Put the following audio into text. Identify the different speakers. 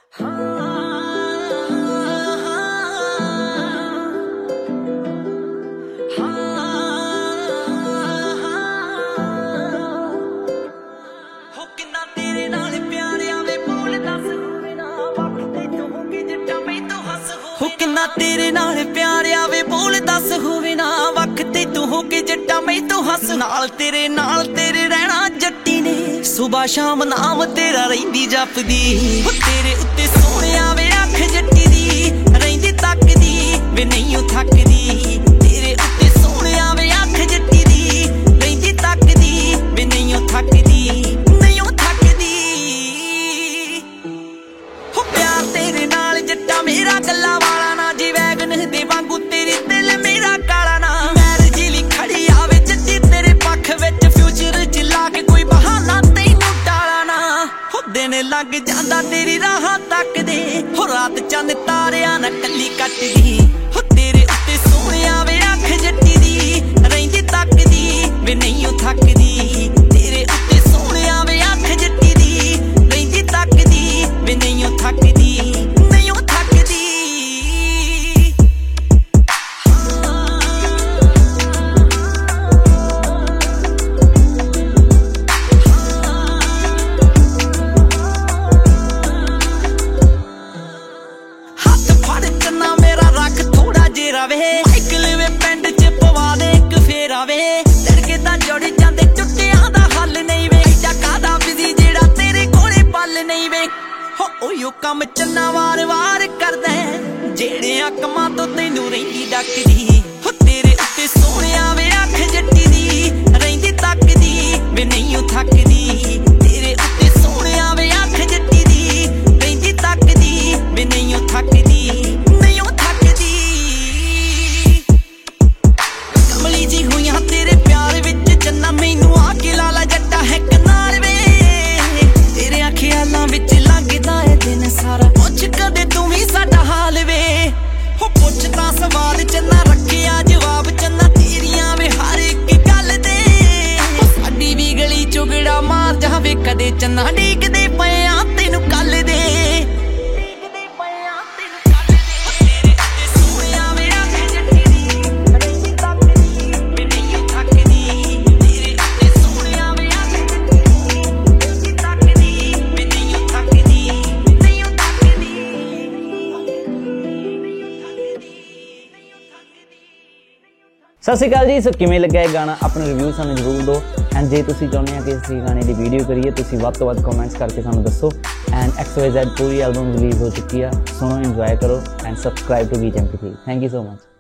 Speaker 1: तेरे नाल प्यारिया वे बोल दस होवे ना वख ते तू हो के जट्टा मैं तो हंस नाल तेरे रहना जट्टी ने सुबह शाम नाम तेरा रहिंदी जपदी तेरे उत्ते सोहणिया वे अख जट्टी दी रहिंदी तकदी वे नहीं थकदी तेरे उत्ते सोहणिया वे अख जट्टी दी रहिंदी तकदी वे नहीं थकदी हो प्यार तेरे नाल जट्टा मेरा गल्ला वाला ना जी वैगन दे वांगू तेरे दिल मेरा काला ना मैरिज लई खड़ी आवे जट्टी तेरे पक्ष विच फ्यूचर च ला के कोई बहाना तैनू टाला ना हो दिन लग जांदा तेरी राह तकदे हो रात चंद तारियां ना कल्ली कटदी हो तेरे उत्ते सोहणिया वे अख जट्टी दी रहिंदी तकदी वे नहीं थकदी तेरे उत्ते सोहणिया वे अख जट्टी दी रहिंदी तकदी वे नहीं थकदी माइकल वे पिंड च पवा दे एक फेरा वे लड़के तां जुड़ जांदे टुटियां दा हल नहीं वे एडा कादा बिजी जेड़ा तेरे कोले पल नहीं वे हो ओयो कम चन्ना वार वार करदा जेड़ियां कमां तो तैनू रहिंदी डकदी हो तेरे उत्ते सोहणिया वे अख जट्टी दी रहिंदी तकदी वे नहीं थकदी तेरे उत्ते सोहणिया वे अख जट्टी दी रहिंदी तकदी वे नहीं थकदी सवाल चन्ना रखिया जवाब चन्ना तेरिया वे हर एक गल दे साडी भी गली चुगड़ा मार जावे कदे चन्ना डीकदे पया तेनू कल दे
Speaker 2: सत श्री अकाल जी। सो किवें लग्या ये गाना अपना रिव्यू सानू जरूर दो एंड जे तुसीं चाहुंदे हो कि इस गाने की वीडियो करिए तुसीं वध तो वध कमेंट्स करके सानू दसो एंड XYZ पूरी एल्बम रिलीज़ हो चुकी है। सुनो इंजॉय करो and subscribe to beat MP3। Thank you so much.